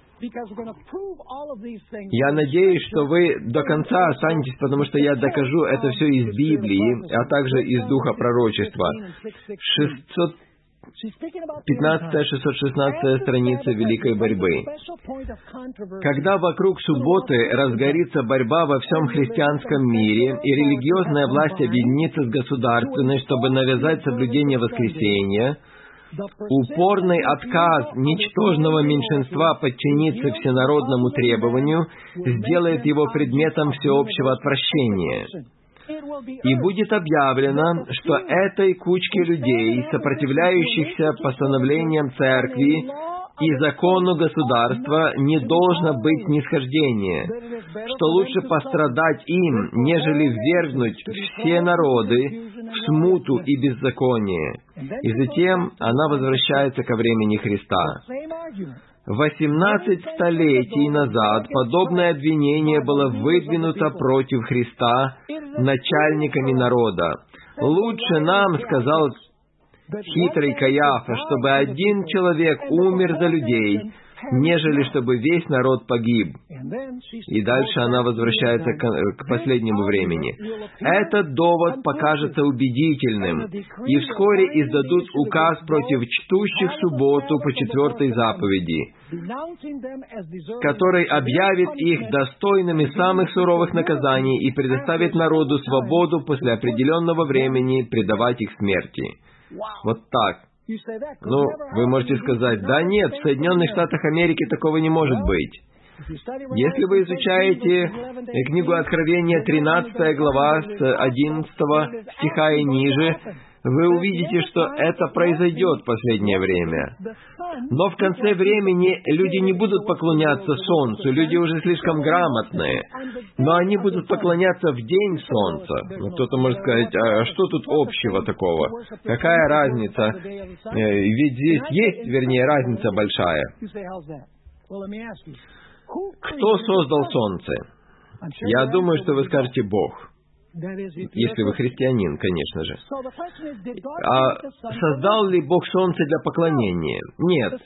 Я надеюсь, что вы до конца останетесь, потому что я докажу это все из Библии, а также из Духа пророчества. шестьсот пятнадцатая шестьсот шестнадцатая страница Великой борьбы. Когда вокруг субботы разгорится борьба во всем христианском мире, и религиозная власть объединится с государственной, чтобы навязать соблюдение воскресения, упорный отказ ничтожного меньшинства подчиниться всенародному требованию сделает его предметом всеобщего отвращения. И будет объявлено, что этой кучке людей, сопротивляющихся постановлениям церкви и закону государства, не должно быть снисхождения, что лучше пострадать им, нежели ввергнуть все народы в смуту и беззаконие. И затем она возвращается ко времени Христа. Восемнадцать столетий назад подобное обвинение было выдвинуто против Христа начальниками народа. «Лучше нам, — сказал хитрый Каяфа, — чтобы один человек умер за людей, нежели чтобы весь народ погиб». И дальше она возвращается к, к последнему времени. «Этот довод покажется убедительным, и вскоре издадут указ против чтущих субботу по четвертой заповеди, который объявит их достойными самых суровых наказаний и предоставит народу свободу после определенного времени предавать их смерти». Вот так. Ну, вы можете сказать, да нет, в Соединенных Штатах Америки такого не может быть. Если вы изучаете книгу Откровения, тринадцатая глава, с одиннадцатого стиха и ниже, вы увидите, что это произойдет в последнее время. Но в конце времени люди не будут поклоняться Солнцу, люди уже слишком грамотные, но они будут поклоняться в день Солнца. Ну, кто-то может сказать, а что тут общего такого? Какая разница? Ведь здесь есть, вернее, разница большая. Кто создал Солнце? Я думаю, что вы скажете Бог. Если вы христианин, конечно же. А создал ли Бог Солнце для поклонения? Нет.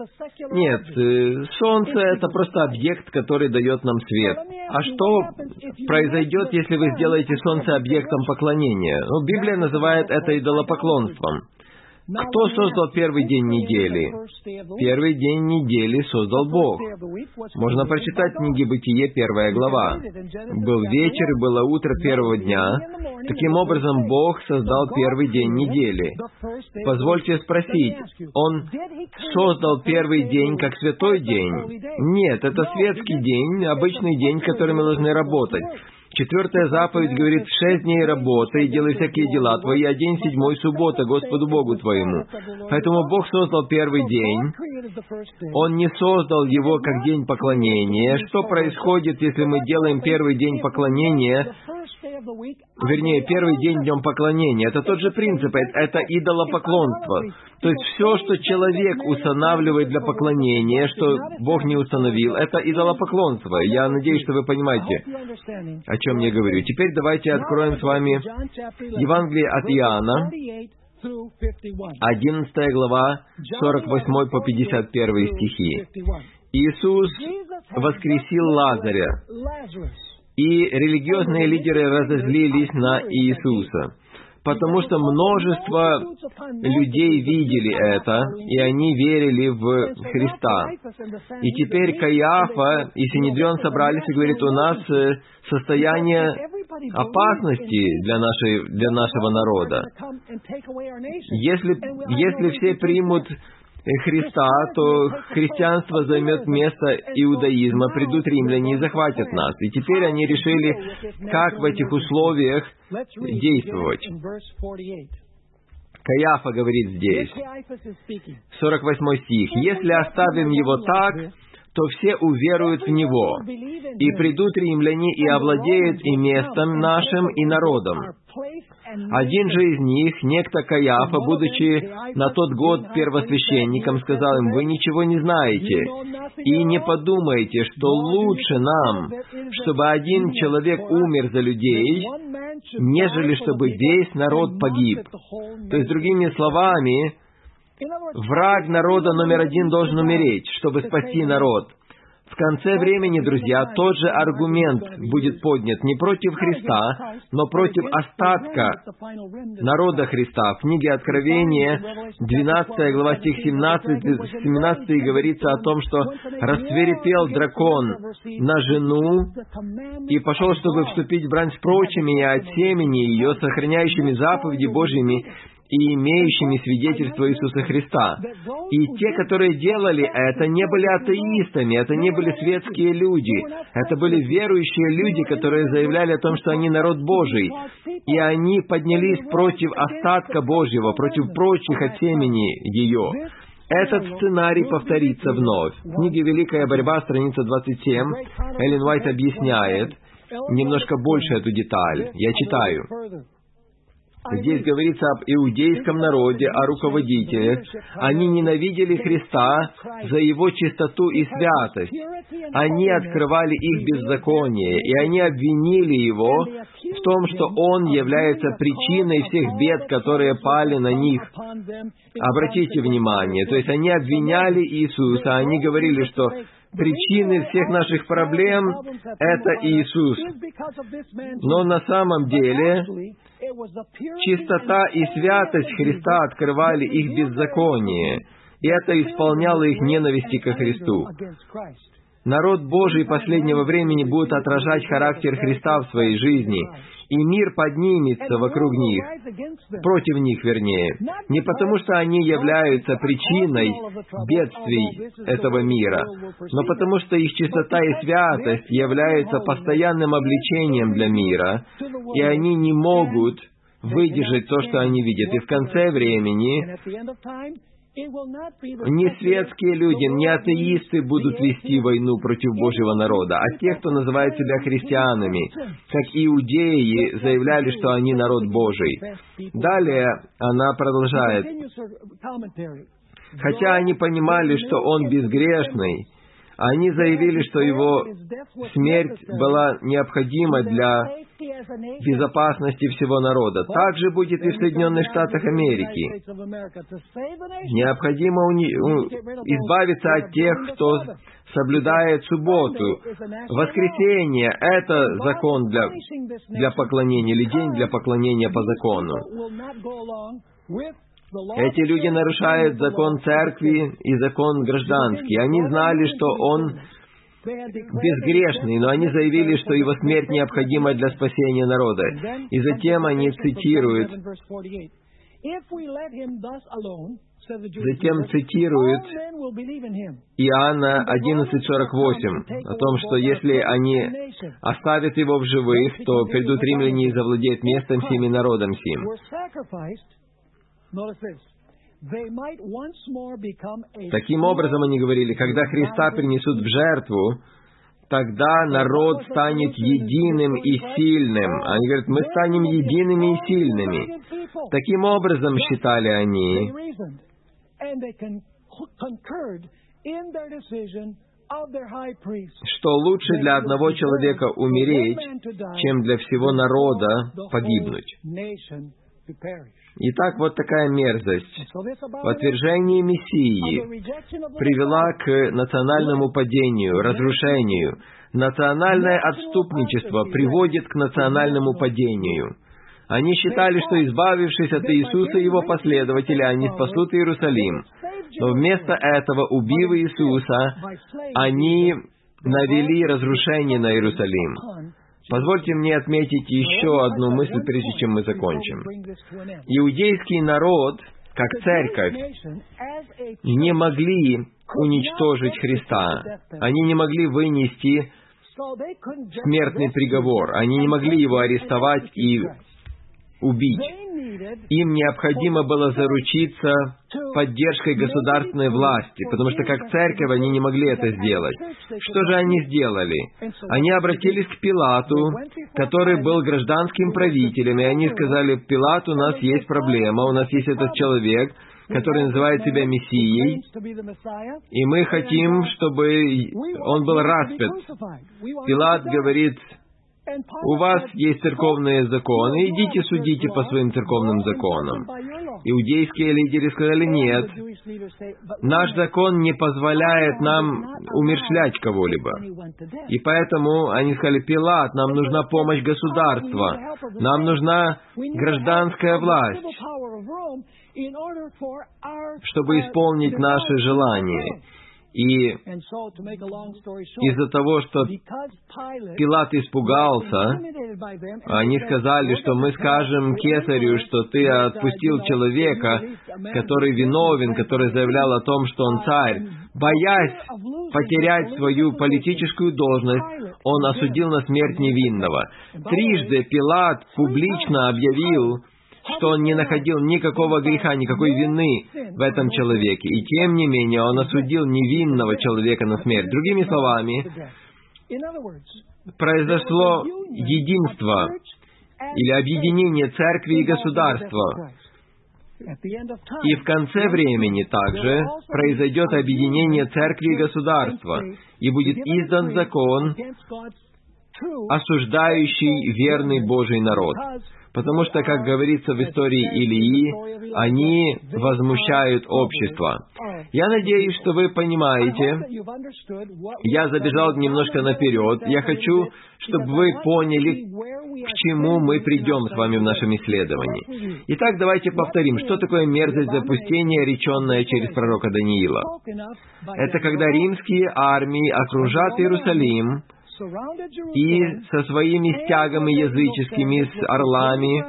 Нет. Солнце — это просто объект, который дает нам свет. А что произойдет, если вы сделаете Солнце объектом поклонения? Ну, Библия называет это идолопоклонством. Кто создал первый день недели? Первый день недели создал Бог. Можно прочитать в книге Бытие, первая глава. Был вечер и было утро первого дня. Таким образом, Бог создал первый день недели. Позвольте спросить, Он создал первый день как святой день? Нет, это светский день, обычный день, в который мы должны работать. Четвертая заповедь говорит, «Шесть дней работай, делай всякие дела твои, а день седьмой — суббота Господу Богу твоему». Поэтому Бог создал первый день. Он не создал его как день поклонения. Что происходит, если мы делаем первый день поклонения, вернее, первый день днем поклонения? Это тот же принцип, это идолопоклонство. То есть все, что человек устанавливает для поклонения, что Бог не установил, это идолопоклонство. Я надеюсь, что вы понимаете, о чем я говорю. Теперь давайте откроем с вами Евангелие от Иоанна, одиннадцатая глава, сорок восьмой по пятьдесят первый стихи. Иисус воскресил Лазаря, и религиозные лидеры разозлились на Иисуса, потому что множество людей видели это, и они верили в Христа. И теперь Каиафа и Синедрион собрались и говорят, у нас состояние опасности для, нашей, для нашего народа. Если, если все примут Христа, то христианство займет место иудаизма, придут римляне и захватят нас. И теперь они решили, как в этих условиях действовать. Каиафа говорит здесь, сорок восьмой стих, «Если оставим его так, то все уверуют в Него, и придут римляне и овладеют и местом нашим, и народом. Один же из них, некто Каиафа, будучи на тот год первосвященником, сказал им, «Вы ничего не знаете, и не подумайте, что лучше нам, чтобы один человек умер за людей, нежели чтобы весь народ погиб». То есть, другими словами, враг народа номер один должен умереть, чтобы спасти народ. В конце времени, друзья, тот же аргумент будет поднят не против Христа, но против остатка народа Христа. В книге Откровения, двенадцатая глава, стих семнадцатый, говорится о том, что «расцвирепел дракон на жену и пошел, чтобы вступить в брань с прочими, и от семени ее, сохраняющими заповеди Божьими, и имеющими свидетельство Иисуса Христа». И те, которые делали это, не были атеистами, это не были светские люди, это были верующие люди, которые заявляли о том, что они народ Божий, и они поднялись против остатка Божьего, против прочих от семени ее. Этот сценарий повторится вновь. В книге «Великая борьба», страница двадцать семь, Эллен Уайт объясняет немножко больше эту деталь. Я читаю. Здесь говорится об иудейском народе, о руководителях. Они ненавидели Христа за Его чистоту и святость. Они открывали их беззаконие, и они обвинили Его в том, что Он является причиной всех бед, которые пали на них. Обратите внимание, то есть они обвиняли Иисуса, они говорили, что причины всех наших проблем — это Иисус. Но на самом деле чистота и святость Христа открывали их беззаконие, и это исполняло их ненависти ко Христу. Народ Божий последнего времени будет отражать характер Христа в своей жизни, и мир поднимется вокруг них, против них, вернее, не потому, что они являются причиной бедствий этого мира, но потому, что их чистота и святость являются постоянным обличением для мира, и они не могут выдержать то, что они видят. И в конце времени не светские люди, не атеисты будут вести войну против Божьего народа, а те, кто называет себя христианами, как иудеи заявляли, что они народ Божий. Далее она продолжает. Хотя они понимали, что он безгрешный, они заявили, что его смерть была необходима для безопасности всего народа. Так же будет и в Соединенных Штатах Америки. Необходимо уни... избавиться от тех, кто соблюдает субботу. Воскресенье — это закон для, для поклонения, или день для поклонения по закону. Эти люди нарушают закон церкви и закон гражданский. Они знали, что он безгрешный, но они заявили, что его смерть необходима для спасения народа. И затем они цитируют, затем цитируют Иоанна одиннадцать сорок восемь о том, что если они оставят его в живых, то придут римляне и завладеют местом сим и народом сим. Таким образом, они говорили, когда Христа принесут в жертву, тогда народ станет единым и сильным. Они говорят, мы станем едиными и сильными. Таким образом, считали они, что лучше для одного человека умереть, чем для всего народа погибнуть. Итак, вот такая мерзость в отвержении Мессии привела к национальному падению, разрушению. Национальное отступничество приводит к национальному падению. Они считали, что, избавившись от Иисуса и его последователей, они спасут Иерусалим. Но вместо этого, убив Иисуса, они навели разрушение на Иерусалим. Позвольте мне отметить еще одну мысль, прежде чем мы закончим. Иудейский народ, как церковь, не могли уничтожить Христа. Они не могли вынести смертный приговор. Они не могли его арестовать и убить. Им необходимо было заручиться поддержкой государственной власти, потому что как церковь они не могли это сделать. Что же они сделали? Они обратились к Пилату, который был гражданским правителем, и они сказали: «Пилат, у нас есть проблема, у нас есть этот человек, который называет себя Мессией, и мы хотим, чтобы он был распят». Пилат говорит: «У вас есть церковные законы, идите судите по своим церковным законам». Иудейские лидеры сказали: «Нет, наш закон не позволяет нам умерщвлять кого-либо». И поэтому они сказали: «Пилат, нам нужна помощь государства, нам нужна гражданская власть, чтобы исполнить наши желания». И из-за того, что Пилат испугался, они сказали, что мы скажем кесарю, что ты отпустил человека, который виновен, который заявлял о том, что он царь. Боясь потерять свою политическую должность, он осудил на смерть невинного. Трижды Пилат публично объявил, что он не находил никакого греха, никакой вины в этом человеке. И тем не менее, он осудил невинного человека на смерть. Другими словами, произошло единство или объединение церкви и государства. И в конце времени также произойдет объединение церкви и государства, и будет издан закон, осуждающий верный Божий народ. потому что, как говорится в истории Илии, они возмущают общество. Я надеюсь, что вы понимаете. Я забежал немножко наперед. Я хочу, чтобы вы поняли, к чему мы придем с вами в нашем исследовании. Итак, давайте повторим, что такое мерзость запустения, реченная через пророка Даниила. Это когда римские армии окружат Иерусалим и со своими стягами языческими, с орлами,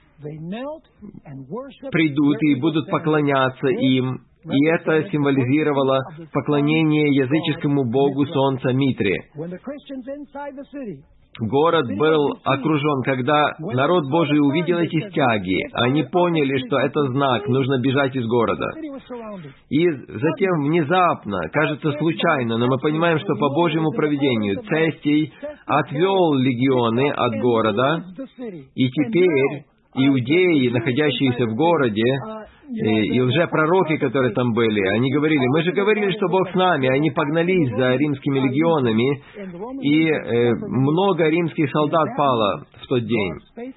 придут и будут поклоняться им. И это символизировало поклонение языческому богу солнца Митре. Город был окружен. Когда народ Божий увидел эти стяги, они поняли, что это знак, нужно бежать из города. И затем внезапно, кажется случайно, но мы понимаем, что по Божьему провидению Цестий отвел легионы от города, и теперь иудеи, находящиеся в городе, и, и лжепророки, которые там были, они говорили: мы же говорили, что Бог с нами. Они погнались за римскими легионами, и э, много римских солдат пало в тот день.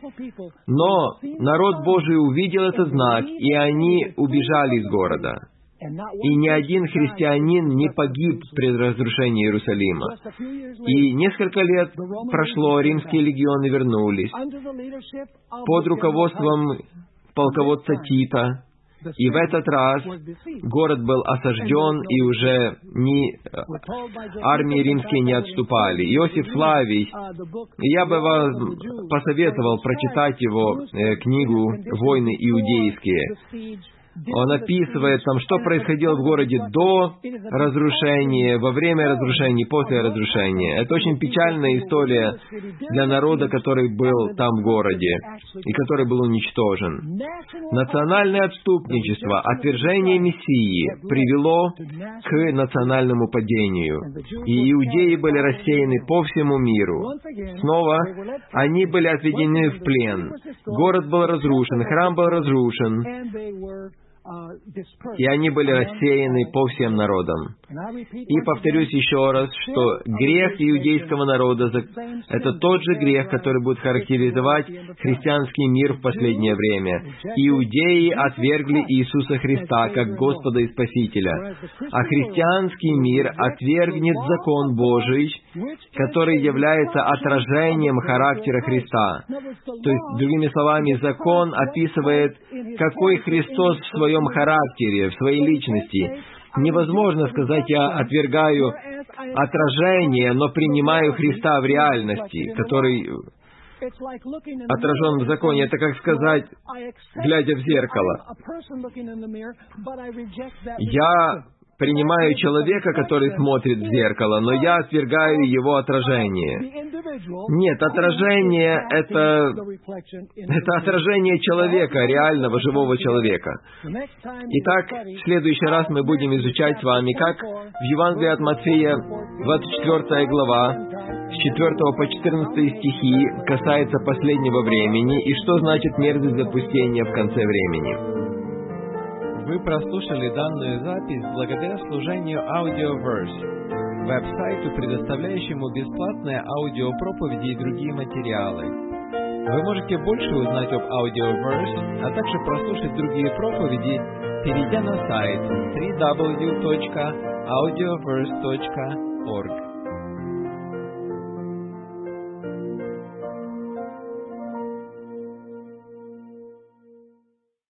Но народ Божий увидел этот знак, и они убежали из города. И ни один христианин не погиб при разрушении Иерусалима. И несколько лет прошло, римские легионы вернулись под руководством полководца Тита. И в этот раз город был осажден, и уже ни армии римские не отступали. Иосиф Флавий, я бы вам посоветовал прочитать его э, книгу «Войны иудейские». Он описывает там, что происходило в городе до разрушения, во время разрушения, после разрушения. Это очень печальная история для народа, который был там в городе и который был уничтожен. Национальное отступничество, отвержение Мессии привело к национальному падению. И иудеи были рассеяны по всему миру. Снова они были отведены в плен. Город был разрушен, храм был разрушен. И они были рассеяны по всем народам. И повторюсь еще раз, что грех иудейского народа — это тот же грех, который будет характеризовать христианский мир в последнее время. Иудеи отвергли Иисуса Христа как Господа и Спасителя, а христианский мир отвергнет закон Божий, который является отражением характера Христа. То есть, другими словами, закон описывает, какой Христос в своем характере, в своей личности. Невозможно сказать: я отвергаю отражение, но принимаю Христа в реальности, который отражен в законе. Это как сказать, глядя в зеркало: я принимаю человека, который смотрит в зеркало, но я отвергаю его отражение. Нет, отражение — это, это отражение человека, реального, живого человека. Итак, в следующий раз мы будем изучать с вами, как в Евангелии от Матфея, двадцать четвёртая глава, с четвёртого по четырнадцатый стихи касается последнего времени, и что значит мерзость запустения в конце времени. Вы прослушали данную запись благодаря служению Audioverse, веб-сайту, предоставляющему бесплатные аудиопроповеди и другие материалы. Вы можете больше узнать об Audioverse, а также прослушать другие проповеди, перейдя на сайт дабл ю дабл ю дабл ю точка аудиоверс точка орг.